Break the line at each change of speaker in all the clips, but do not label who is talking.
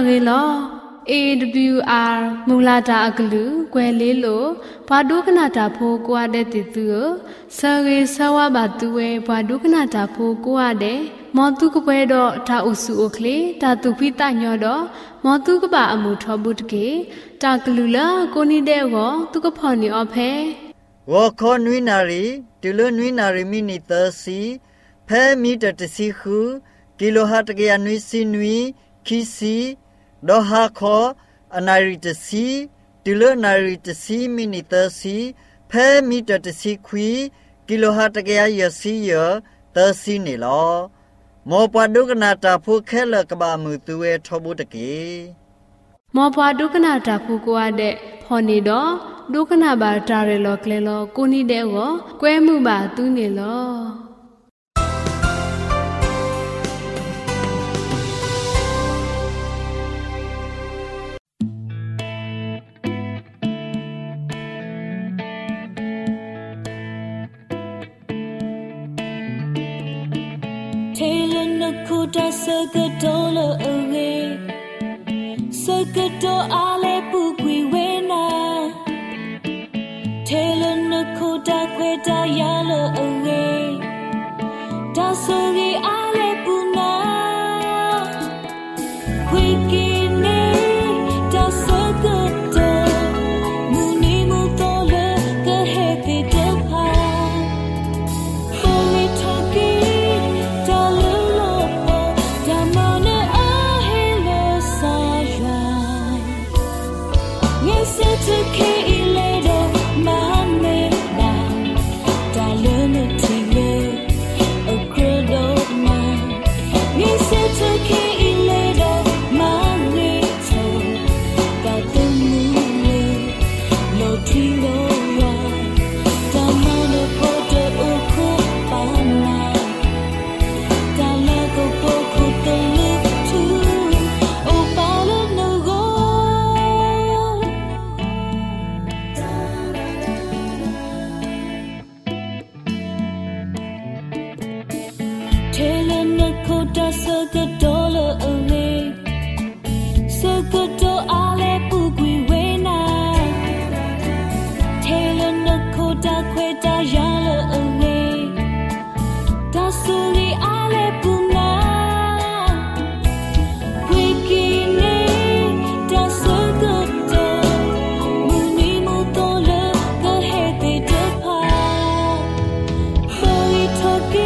ရေလော AWR မူလာတာအကလူကွယ်လေးလို့ဘာဒုကနာတာဖိုးကိုရတဲ့တူသူဆရေဆဝဘာတူဝဲဘာဒုကနာတာဖိုးကိုရတဲ့မောတုကပွဲတော့ဒါအုစုအိုကလေးဒါတူဖိတညောတော့မောတုကပါအမှုထောဘူးတကေတာကလူလာကိုနိတဲ့ကောသူကဖော်နေအဖဲ
ဝါခေါနွိနာရီဒူလနွိနာရီမိနီသစီဖဲမီတတစီခုကီလိုဟတ်တကရနွိစီနွိခီစီဒေါ်ဟာခေါ်အနာရီတစီဒူလနာရီတစီမိနီသစီဖဲမီတတစီခွီကီလိုဟတ်တကရယစီယသစီနေလောမောပဒုကနာတာဖုခဲလကဘာမှုသူဝဲထောဘူးတကေ
မောပဒုကနာတာဖုကိုရတဲ့ဖော်နေတော့ဒုက္ခနာဘာတာရလောကလေလောကိုနိတဲ့ကိုကွဲမှုပါသူနေလော
Kuda segedola awe Segedo ale bukwi wena Tela na kuda kweda yala awe Da sogi ale buna Wiki ne da segedo Muni mutola kahete depa Boli toki dala to keep later my man da learn to live a good old man me say to keep later my way to got the moon low to low da man put the oku bana da la go boku the look to oh bala no go Koda segedola away Segedo ale bugwi wena Taylor na koda kweda yala away Da suri ale buna Wiki ne da segedo Muni mutola kahete depa Boi toki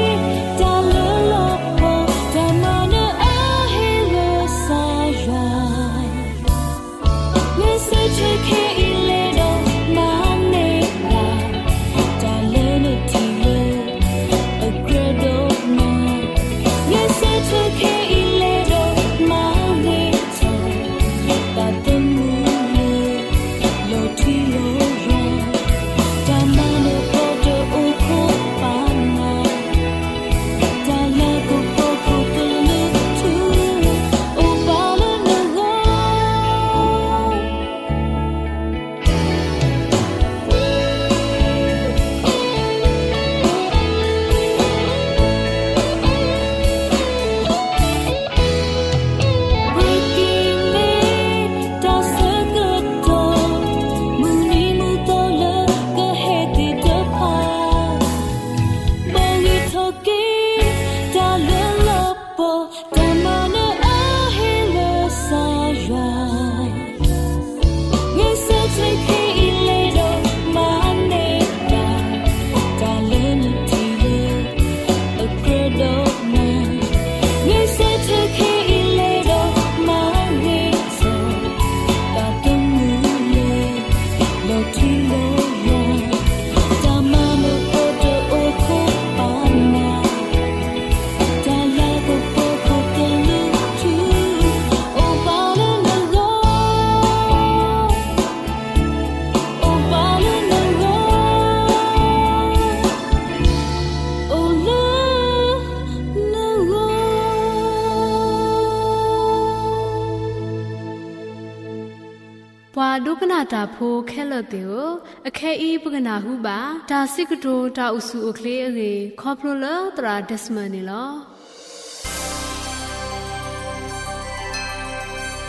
ဒုက္ခနာတာဖိုးခဲလတဲ့ကိုအခဲဤပကနာဟုပါဒါစိကတိုတာဥစုအခလေးအေခေါပလိုလာတရာဒက်စမနီလော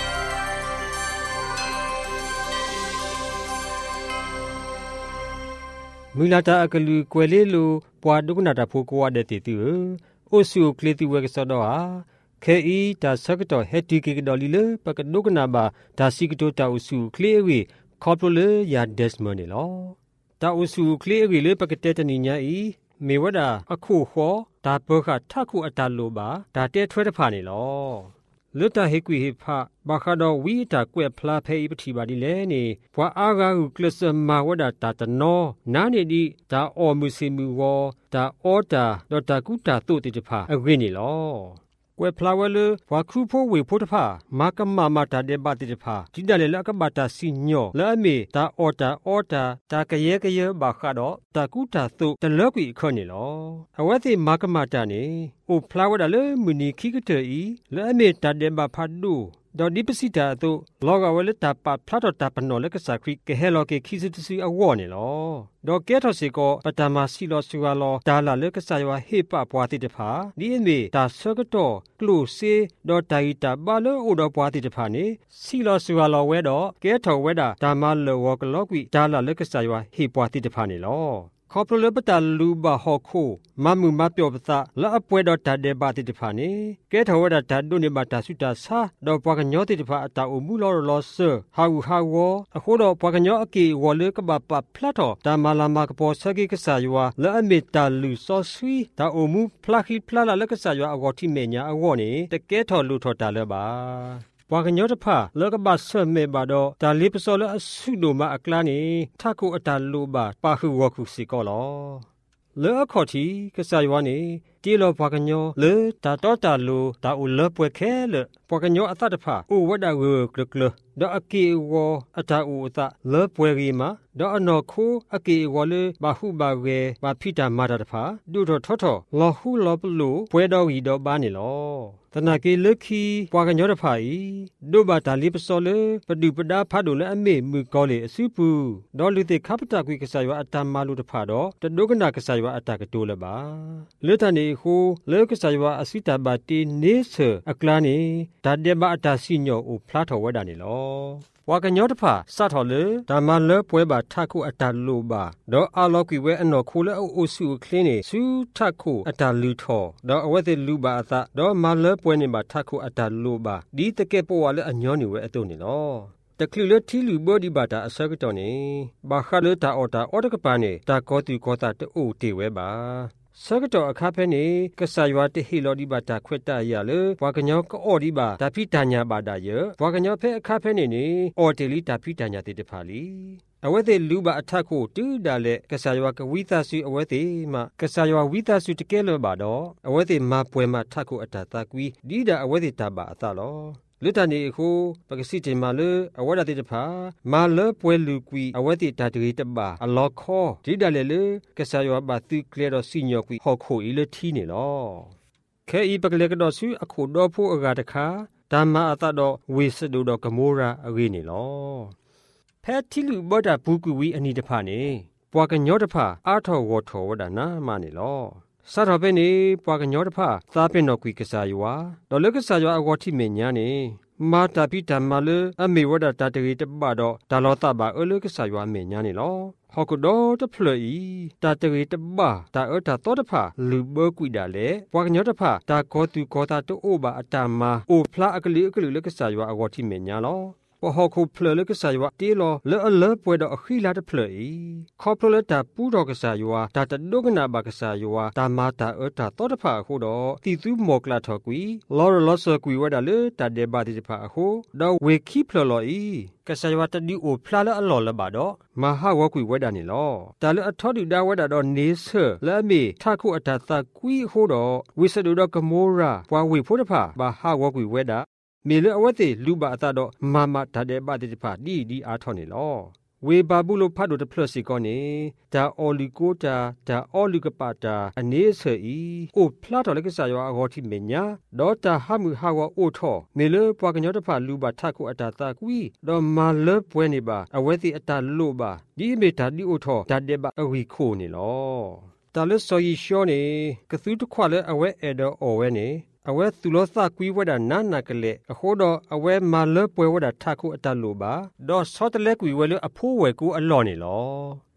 မူလာတာအကလူကွယ်လေးလိုပွာဒုကနာတာဖိုကိုဝတဲ့တီတူအိုဆူကလီတီဝဲကစောတော့ဟာခဲဤဒါဆကတော့ဟက်တီကေကတော်လီလပကဒုကနာဘာဒါစီကတိုတာအဆူကလီဝီခေါပလိုလယာဒက်စမနီလောတာအဆူကလီဝီလပကတဲ့တနီညာဤမေဝဒအခုခောဒါဘခထခုအတလိုပါဒါတဲထွဲတဖာနေလောလွတ်တာဟေကွီဟေဖဘာခါတော်ဝီတာကွဲဖလာဖဲပတိပါဒီလဲနေဘွာအာဂါဟုကလစမာဝဒတာတနောနာနေဒီဒါအော်မူစီမူဝဒါအော်တာဒေါ်တာကုတာတို့တိတဖာအဝိနေလောကွဲဖလာဝဲလဘွာခုဖိုးဝေဖို့တဖာမာကမမာတာတဲ့ပါတိတဖာဒီတယ်လကဘာတာစီညောလဲအမီဒါအော်တာဒါကရဲဘာခါတော့တာကုတာတို့တလော့ကွီခွနေလောအဝဲတိမာကမတာနေအိုဖလာဝဒါလေမူနီခိကတေဤလဲအမီတာတဲ့ဘာဖတ်ဒူဒေါ်ဒီပစီတာတို့လောကဝဲလက်တာပဖလာတော့တာပနော်လက်ကစားခရီကဟဲလောကေခိစတစီအဝေါ်နေလောဒေါ်ကဲထော်စီကိုပတမစီလောဆူဝါလောဒါလာလက်ကစားရွာဟေပပွားတိတဖာဒီအမေဒါဆကတော့ကလုစေဒေါ်တိုင်တာဘာလောအိုတော်ပွားတိတဖာနေစီလောဆူဝါလောဝဲတော့ကဲထော်ဝဲတာဒါမလောဝကလောကွီဒါလာလက်ကစားရွာဟေပွားတိတဖာနေလောခေါပလပတလူဘဟခုမမှုမပြောပသလာအပွဲတော်တတဲ့ပါတိတဖာနေကဲထောဝဒတဒုနေမတာဆုတာစာတော့ပွားကညောတိတဖာအတာအမှုလောလောဆဟာဝအခုတော့ပွားကညောအကေဝလကဘပဖလာတော်တာမလာမကပေါ်စကိကဆာယဝလာအမီတာလူစောဆွီတာအမှုဖလာခိဖလာလကဆာယဝအဂေါတိမေညာအဝေါ်နေတကဲထောလူထောတာလဲပါဘွာကညောတဖာလောကဘဆွမေဘာတော့ဒါလိပစောလအဆုလိုမအကလာနေထခုအတာလိုပါပါဟုဝခုစီကောလောလေအခေါ်တီကဆာယဝနေတီလောဘွာကညောလေတာတော်တာလိုဒါအိုလပွဲခဲလေဘွာကညောအသတဖာအိုဝဒဝကလကလဒေါ်အကေဝအတာအိုအသလေပွဲရီမာဒေါ်အနော်ခိုအကေဝလေဘာဟုဘာဝေဘာဖိတာမာတာတဖာဒုထောထောလောဟုလောပလိုပွဲတော်ဝီတော့ပါနေလောတနာကေလခီပွာကညောတဖာဤဒုဘာတာလိပစောလေပဒုပဒါဖတ်တို့လည်းအမေမူကောလေအစုပူဒေါ်လူတိခပတာကွေကဆာယဝအတမလူတဖာတော့တဒုကနာကဆာယဝအတကတိုးလည်းပါလွတ်တနေဟုလေကဆာယဝအစိတဘာတီနေဆအကလာနေဒါတေဘအတာစီညောအိုဖလာထောဝဒနေလောဝါကညောတဖာစထော်လေဒါမလပွဲပါထခုအတာလိုပါဒေါ်အာလောကွေဝဲအနော်ခိုလေအိုစုခလင်းနေစုထခုအတာလူထောဒေါ်အဝဲတဲ့လူပါအသဒေါ်မလပွဲနေပါထခုအတာလိုပါဒီတကဲပေါ်ဝါလေအညောနေဝဲအတုံနေလောတကလူလထီလူဘောဒီဘာတာအစကတော်နေဘာခလတာအော်တာအော်တကပနေတာကောတူကောတာတူတေဝဲပါစကတော့အခါဖဲနေကဆာယဝတဟီလောဒီဘာတာခွတ်တရလေဘွာကညောကောဒီဘာတာဖိတညာဘာတာယဘွာကညောဖဲအခါဖဲနေနေအော်တေလီတာဖိတညာတေတဖာလီအဝဲသေးလူပါအထက်ကိုတူးတာလေကဆာယဝကဝိသစုအဝဲသေးမှကဆာယဝဝိသစုတကဲလောပါတော့အဝဲသေးမပွဲမှာထက်ကိုအတာတာကွီဒီတာအဝဲသေးတာပါအသလောလွတ်တနေခုပကစီတေမာလအဝဒတိတဖာမာလပွဲလူကွီအဝတိတာတရီတပါအလောခောဒီတလေလေကဆာယောဘာတိကလေတော့စီညောကွီဟောခိုဤလထီနေလောခဲဤပကလေကတော့စုအခုတော့ဖို့အကတခါဓမ္မအတတော့ဝေစဒုတော့ကမောရာအဝေးနေလောဖဲတီလူဘောတာဘူးကွီအနီတဖာနေပွာကညောတဖာအာထောဝထောဝဒနာမနေလောစတော်ပဲနေပွာကညောတဖာသားပင်တော်ကွီကစားရွာတော်လက်ကစားရွာအဝတိမေညာနေမာတာပိတမလအမေဝဒတာတရီတပတော့ဒါလောတပါအလကစားရွာမေညာနေလောဟောကဒေါ်တဖလီတာတရီတပတာအတာတော်တဖာလူဘကွီဒါလေပွာကညောတဖာတာကောတူကောတာတိုအိုဘာအတာမာအိုဖလာအကလီလက်ကစားရွာအဝတိမေညာလောဟောခုဖလလကဆာယဝတီလောလဲအလဲပွဲတော့အခီလာတဖလေခေါပလတာပူတော်ကဆာယဝဒါတဒုကနာဘကဆာယဝဒါမာတာအတာတော်တဖာခုတော့တီသူမောကလာထော်ကွီလော်လော်ဆကွီဝဒါလေတတဲ့ဘာတိတဖာခုတော့ဝေခိဖလလောဤကဆာယဝတဒီအိုဖလာလအလော်လဘာတော့မဟာဝကွီဝဒါနေလောဒါလေအထောဒီဒါဝဒါတော့နေဆလဲမီထခုအတာသကွီခုတော့ဝိစဒုတော့ကမောရာပွားဝေဖို့တဖာဘာဟာဝကွီဝဒါမေလအဝတ်သေးလူပါအသတော့မာမဒါတဲ့ပါတိတဖာဒီအားထော်နေလောဝေဘာဘူးလို့ဖတ်လို့တဖလစီကောနေဒါအော်လီကိုတာဒါအော်လီကပါတာအနေဆွေဤအိုဖလာတော်လက်ကစားရောအဂေါတိမညာဒေါ်တာဟမှုဟာဝအိုထောမေလပွားကညောတဖာလူပါထခုအတာတာကွီဒေါ်မာလပွဲနေပါအဝဲသေးအတာလို့ပါဒီမေတာဒီအိုထောဒါတဲ့ပါအဝီခိုနေလောတာလဆိုယီရှောနေကသူတခွာလဲအဝဲအဒေါ်အော်ဝဲနေအဝဲသူလောသကွီးဝဒနာနာကလေအခုတော့အဝဲမာလပွဲဝဒထခုအတလို့ပါတော့ဆောတလဲကွီဝဲလို့အဖိုးဝဲကူအလော်နေလော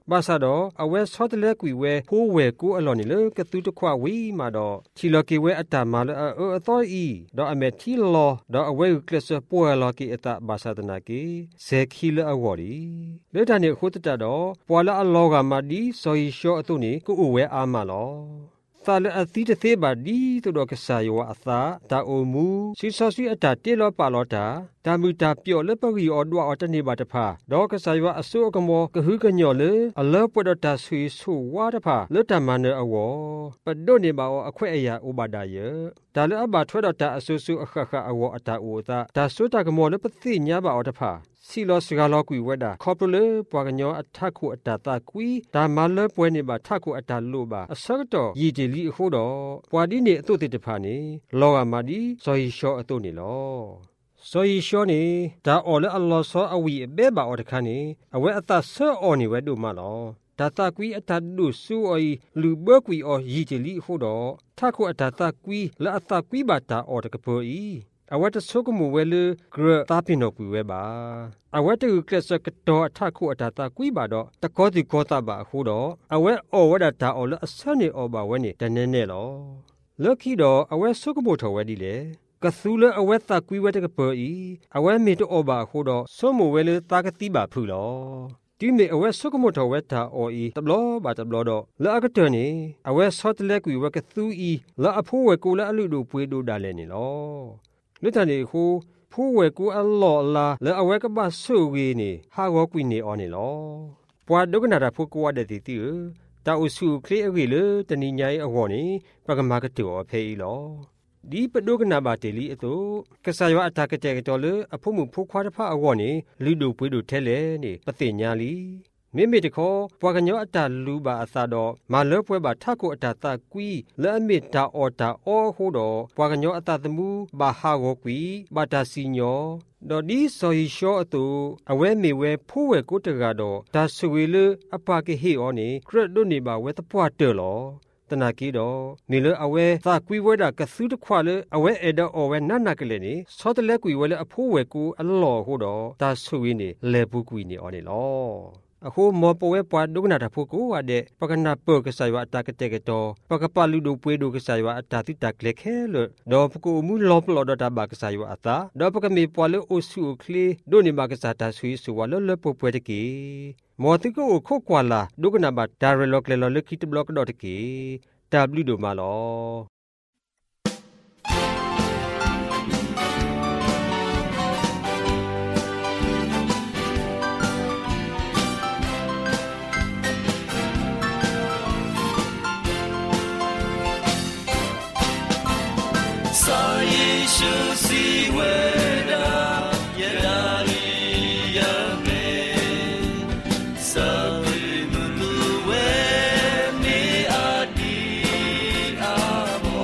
บาซาดออเวซอตเลกุยเวโพเวกูอลอนิเลกะตุตะควาวีมาดอทีลอกีเวอตามาลออตออีดออเมทีลอดออเวกลสปัวลอกีอตาบาซาตนากีเซคีลอวอรีเลดานิโคตตะดอปัวลาอลอกามาดีซอยชออตุนีกูอเวอามาลอตาลอติเตเตบาดีตุดอกษายยวะอตาตาโอมูซิซอซีอตาเตลอปาลอตาตามุตาเปียวเลปะกีออดวออตเนบาตพาดอกษายวะอสุกมอกะฮึกะญอเลอลอปดตาซุยซุวาตพาเลตามาเนอวอปะดอเนบาออแควะอยาอุบาดาเยตาลอบาทวดตาอสุซุอะคะคะอวออตาอูตาตาสุตากมอเลปะติญญาบาออตพาစီလောစကားလောကွေဝဲတာခေါပလပွားကညောအထခုအတတာကွီဒါမလပွဲနေပါထခုအတလို့ပါအစကတော့ရည်တလီအခုတော့ပွားဒီနေအတုတေတဖာနေလောကမာဒီဇော်ရီရှောအတုနေလောဇော်ရီရှောနေဒါအော်လေအလ္လာဟ်ဆောအဝီအဘေဘာအော်တခါနေအဝဲအသဆောအော်နေဝဲတို့မလောဒါတာကွီအတဒုဆူအိလူဘကွီအော်ရည်တလီအခုတော့ထခုအတတာကွီလာအသကွီဘာတာအော်တကပိုဤအဝတ်ဆုကမူဝဲလဂရတာပိနောပူဝဲပါအဝတ်တူကလစကတော့အထခုအတာတာကွီပါတော့တကောတိကောတာပါခုတော့အဝဲအော်ဝဒတာအော်လအဆနေအော်ပါဝဲနေတနေနဲ့လောလော်ခီတော့အဝဲဆုကမိုထော်ဝဲဒီလေကဆူလအဝဲတာကွီဝဲတကပေါ်ဤအဝဲမေတော့အော်ပါခုတော့ဆုမူဝဲလတာကတိပါဖူလောဒီမေအဝဲဆုကမိုထော်ဝဲတာအော်ဤတဘလောပါတဘလောတော့လာကတနေအဝဲဆော့တလက်ကွီဝဲကဆူဤလာအဖိုးဝဲကိုလာအလူတို့ပွေးတို့တာလဲနေလောလွတ်တန်ဒီခုဖိုးဝဲကူအလော်လာလဲအဝဲကပဆူကြီးနေဟာဝကွီနေအော်နေလောပွာဒုကနာတာဖိုးကွာတဲ့တီတီတာအုစုခလေးအကြီးလေတနိညာရဲ့အဝေါ်နေပကမာကတူအဖေးလောဒီပဒုကနာပါတေလီအတုကဆာယောအတာကတဲ့တော်လေအဖို့မှုဖိုးခွာတဖအဝေါ်နေလူတို့ပွေးတို့ထဲလေနေပသိညာလီမိမိတခေါ်ပွာကညောအတာလူပါအသာတော့မလောပွဲပါထခုအတာတာကွီလဲအမစ်တာအော်တာအော်ဟိုတော့ပွာကညောအတာသမှုဘာဟာဝကွီဘာတာစီညောတော့ဒီဆိုရီရှောအတူအဝဲမေဝဲဖိုးဝဲကိုတကတော့ဒါဆွေလအပကေဟေအောနေခရဒုန်နေပါဝဲတပွားတယ်လောတနာကီတော့နေလအဝဲသာကွီဝဲတာကဆူတခွာလအဝဲအဲ့တော့အဝဲနနကလေးနေစောတလဲကွီဝဲလအဖိုးဝဲကိုအလော်ဟိုတော့ဒါဆွေနေလဲဘူးကွီနေအော်နေလောအခုမောပဝဲပွားဒုကနာတာဖို့ကိုဝတဲ့ပကနာပုကဆာယဝအတာကတဲ့ကတော့ပကပလူတို့ပွေးတို့ကဆာယဝအတာတိတကလက်ခဲလို့တော့ပကူမူလောပလောဒတာဘကဆာယဝအတာတော့ပကမေပွားလို့အဆုခလီဒိုနေမကစားတာဆွေးဆိုဝလလပပွေတကီမောတိကိုခုတ်ကွာလာဒုကနာဘဒါရလောကလေလောလခိတဘလော့တော့တကီw တို့မလော
Sabi mutu we mi adi amo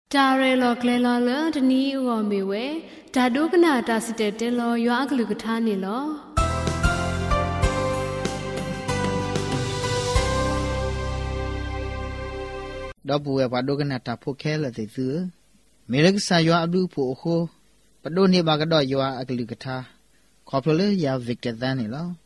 จาเรลอกเลลอเลดนี้อวเมเวดาดูกนาตาสิเตเตลอยอากลุกทานี่ลอ
ดอปูเอปาโดกนาตาโพแคละติซือเมลักษายออับดุโพโคปะโดนี่บากะดอยออากลุกทาขอพลเลยาวิกเตอร์ดานี่ลอ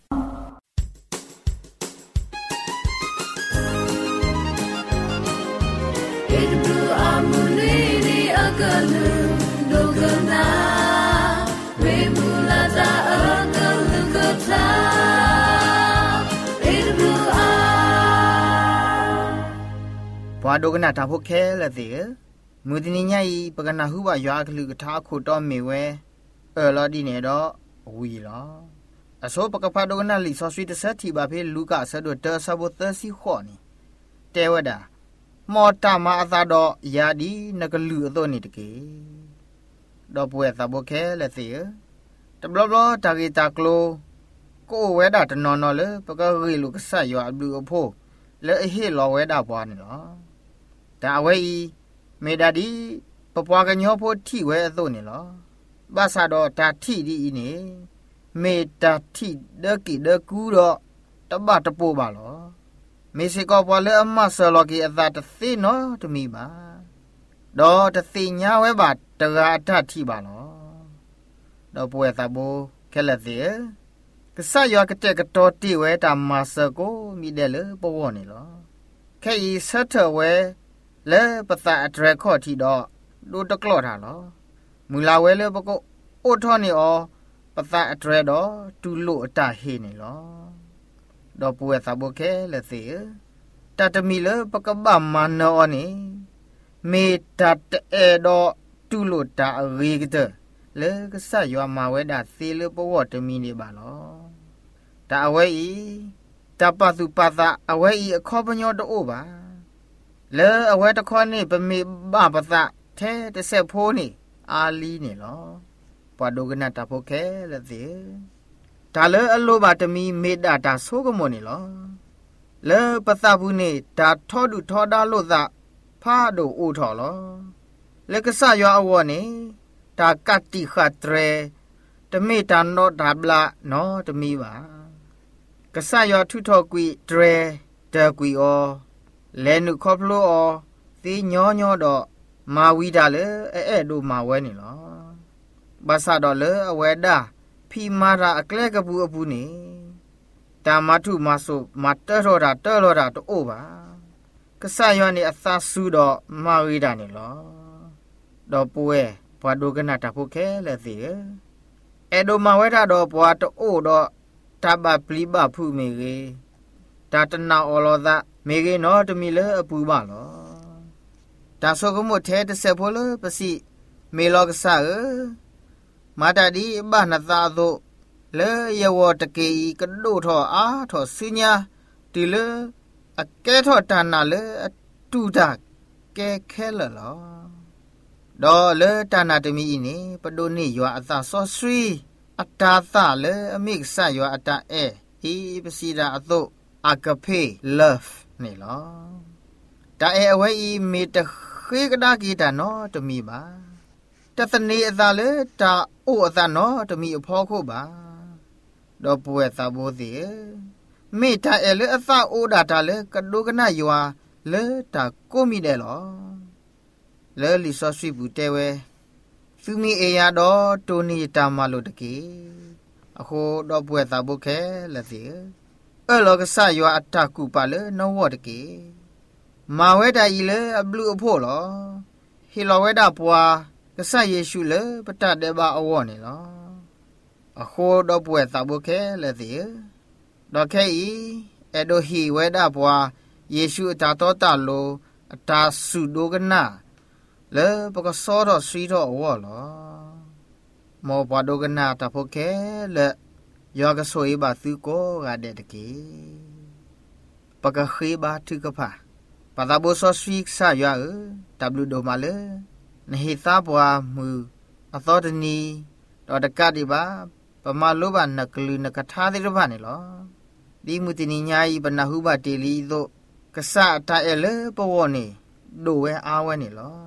พอโดกนาตาโพแคละติมือตินิญาอีปะกะนาฮูบายออากลุกทาโคตอเมเวลอดีเนดอวีลออโซปะกะพาโดกนาลิซอสวิตเซติบาเพลูกาซะโดเตอร์ซาโบเตอร์ซิขอนี่เตวดามอตามาอาซาดอยาดีนกลือโตนี่ตะเกดอป่วยซาโบแคละสิตะบลอบลอตากีตากโลโกเวดาตะนอนเลปะกะรีลูกซะยออับดุอโพเลเฮลอเวดาปวานี่ลอตาเวอีเมดาดีปะปวากะญอโพทิเวอโตนี่ลอบาซาดอตาทิดีอีนี่เมตาทิเดกิเดกูดอตะบะตะโปบาลอเมซิโกปอเลอมาซอลอกีอซาตะซีโนตะมีบาดอตะซีญาเวบาตะกาตะทิบาลอดอป่วยตาโบแคละเซกะซะยอกะเตกะตอติเวตามาซโกมีเดเลปอวอนี่ลอแค่อีซัตเทเวเลปะตาอะเทรคอทิดอดูตะกลอทาลอมูลาเวเลปะโกโอทอนี่ออปะตาอะเทรดอตูโลอะตาเฮนี่ลอดอป่วยตาโบแคละเซตาตะมีเลปะกะบะมานอนี่เมตาตะเอดอตูโลตารีกะเตเลกะซะยอมาเวดาซีเลปะวอตะมีนี่บาลอตาอเวอีตาปะสุปะตาอเวอีอขอปะญอตโอบาเลอเวตะขอนี่ปะมีบะปะตะแท้ตะเซโพนี่อาลีนี่ลอปะโดกนาตาโพแคละเซตาเลออโลบาตะมีเมดาตาโซกมอนี่ลอเลอปะตะบุนี่ตาทอดุทอดาโลซะพาโดโอทอลอเลกะซะยออวอนี่ตากะติขะเตรตะเมตาโนดาบลาโนตะมีบากะซะยอทุทอกุยเตรตะกุยอเลนุคอพโลอตีญอญอดอมาวีดาเลเอดูมาเวนี่ลอบาซาดอเลอเวดาพีมาราอเกลกะบูอบูนี่ตามาทุมาโซมาเตโรดาโตโอบากะซะยอนี่อซาซูดอมาวีดานี่ลอดอป่วยปวาดูกนาตาโพแคละสิเอโดมาเวดาดอปวาโตโอดอตาบะปลีบะฟุเมเกตาตนาออลอซะเมเกนอตมีเลอปูบาลอตาโซกมอเทตเซโพเลปะสิเมลอกซะมาตาดีบานาซาโซเลยวอตะเกอีกะโดทออาทอซิญาติเลอะแกทอตานาเลตูดาแกแคละลอดอเลตานาตมีอีนี่ปะโดนี่ยออะซาซอสรีอัตตาซาเลอมิกซะยออะตาเออีปะสิดาอะโตอากาเพ love นี่ลอตาเออเวอีเมตะခေကဒါกีตาโนตะมีบาตะสนีอะซาเลตาโออะซาโนตะมีอพอโคบาดอป่วยซาโบสิเมตาเอเลอะซาโอดาตาเลกะโดกะนะยัวเลตาโกมีเดลอเลลิซอสวิบูเตเวซูมีเอยาดอโตนีตามาโลตะเกอะโคดอป่วยซาโบแคละสิลอกะซะยัวอะตากูปาเลนอวอตะเกมาเวดาอีเลอบลูอโพลอฮิลอเวดาปัวกะซะเยซูเลปะตะเดบาอวอนี่ลออะโคดอป่วยซาโบแคละสิดอแคอีเอโดฮีเวดาปัวเยซูตาโตตาโลอะตาสุโดกะนะเลปะกะซอดอซีดออวอลอมอปะโดกะนะตาโพแคเลยอกะโซอีบาซึโกกะเดตะเกปะกะခေบาทึกะพาปะตาโบซอสฟิกซะยาดับลูโดมาเลนเฮซาบัวมืออะตอตนีดอตะกะดิบาปะมาโลบานะกลืนนะกะทาดิรบานี่ลอดีมุตินิญาอีบะนะฮูบาเตลีโตกะซะตาเอเลปะวอนี่โดเวอาเวนี่ลอ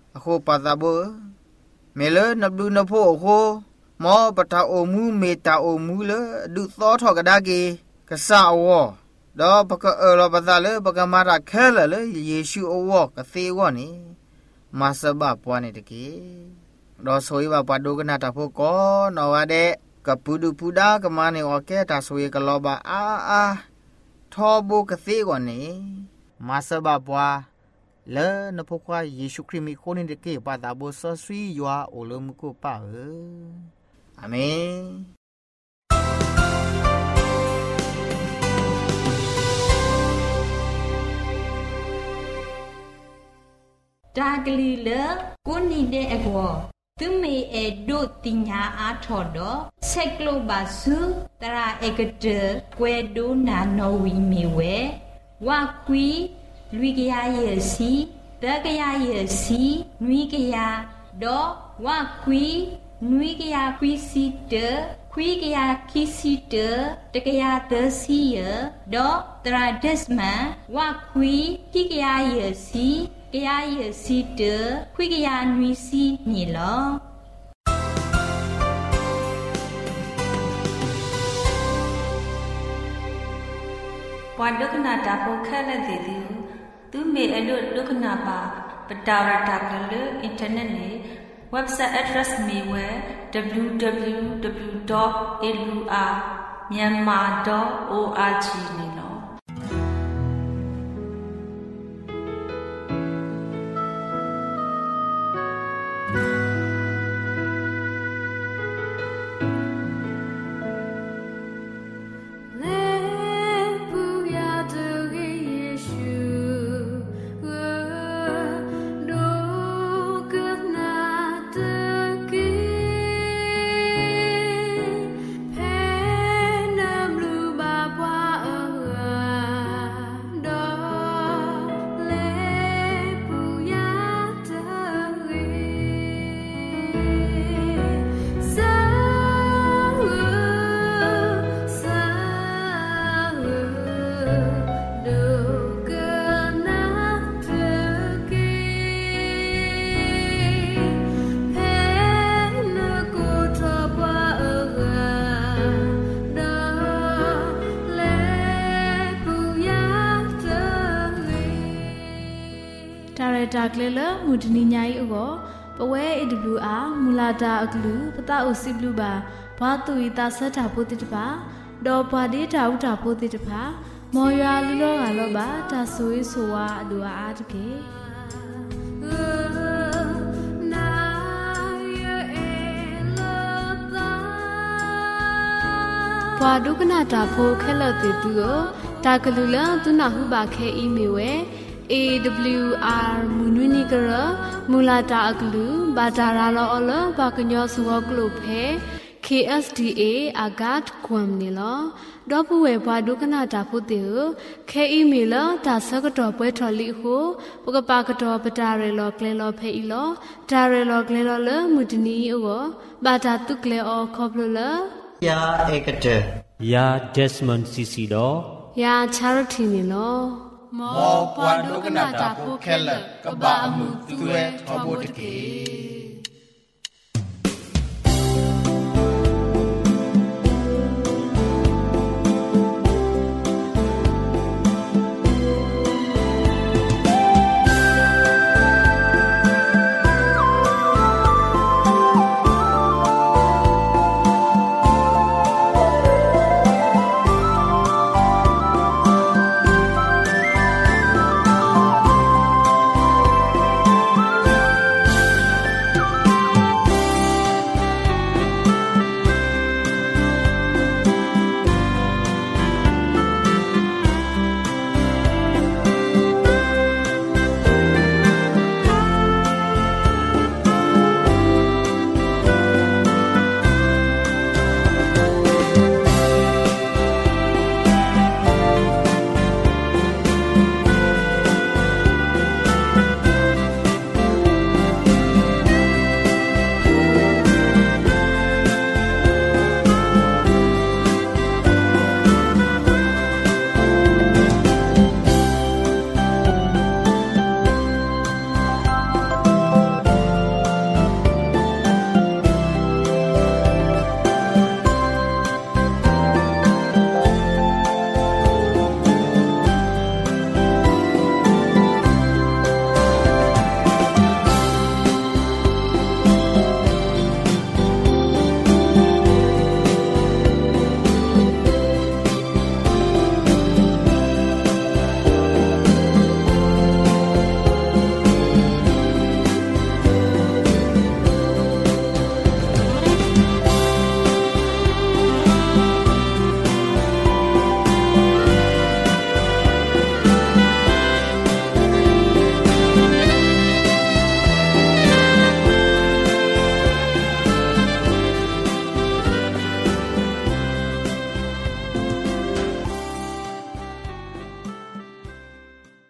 အခုပါတာဘောမေလနဘလူနဖို့အခုမောပတာအိုမူမေတာအိုမူလဒုသောထောကဒါကေကဆာဝဒေါ်ပကလောပတာလေပကမာရာခဲလေယေရှုအဝကသေးဝနေမဆဘပွားနေတကေဒေါ်ဆိုရပါဒုကနာတာဖို့ကောနော်ဝတဲ့ကပူဒူပူဒါကမနေဝကဲတာဆိုရကလောပါအာထောဘုကသေးဝနေမဆဘပွားလဲနဖခွာယေရှုခရစ်မိခိုးနေတကေပါတာဘောဆဆွီယွာအိုလမှုကိုပါအာမင်
တာဂလီလကိုနီတဲ့အကောသူမေအဒုတင်ညာအားထော်တော့ဆက်ကလိုပါစုတရာအကတကွဲဒိုနာနော်ဝီမီဝဲဝကွီလူကရရဲ့စီတကရရဲ့စီနွီကရတော့ဝကွီနွီကရကွီစီတခွီကရခီစီတတကရသစီရတော့တရာဒက်မန်ဝကွီခိကရရဲ့စီကရရဲ့စီတခွိကရနွီစီနေလော
ပွာဒုကနာတာပုခက်လက်သေးသူသူမေအလုဒုကနာပါပတာရတာကလအင်တာနက်နေ website address မေဝဲ www.elur.myanmar.org နေလော
တာကလေးလမူဒနီညာဤအောပဝဲ AWR မူလာတာအကလူပတာအိုစီဘလူပါဘာတူဤတာဆက်တာဖို့တိတပါဒေါ်ဘာဒီတာဥတာဖို့တိတပါမော်ရွာလူလောကလောပါတာဆိုရေးဆိုဝါအလူအားတကေဘွာဒုကနာတာဖို့ခဲလတေတူတာကလူလသူနာဟုပါခဲအီးမေဝဲAWR Mununigara Mulata Aglu Badara Ola Bakanyo Swaglu Phe KSDA Agat Kwamnilo Dopuwe Badukana Taputu K email Ta Sakato Petroli Ho Pukapakato Patare Lo Klelo Peilo Tare Lo Klelo Mutini Ugo Bata Tukle O Koplula
Ya Ekate
Ya Desmond Sisido
Ya Charity Nilo
မောပွားဒုကနာတာပုခဲလကဘာမှုသူရဲ့ထောဘုတ်ကေ